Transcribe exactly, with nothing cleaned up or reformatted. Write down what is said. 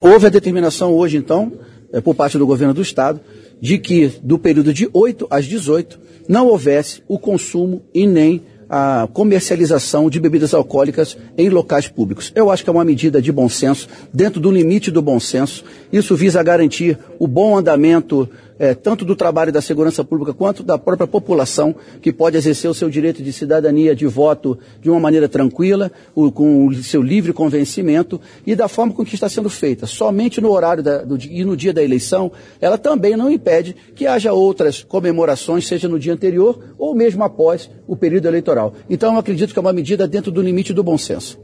Houve a determinação hoje, então, é, por parte do governo do Estado, de que do período de oito às dezoito não houvesse o consumo e nem a comercialização de bebidas alcoólicas em locais públicos. Eu acho que é uma medida de bom senso, dentro do limite do bom senso. Isso visa garantir o bom andamento é, tanto do trabalho da segurança pública quanto da própria população, que pode exercer o seu direito de cidadania, de voto, de uma maneira tranquila, o, com o seu livre convencimento e da forma com que está sendo feita. Somente no horário da, do, e no dia da eleição, ela também não impede que haja outras comemorações, seja no dia anterior ou mesmo após o período eleitoral. Então, eu acredito que é uma medida dentro do limite do bom senso.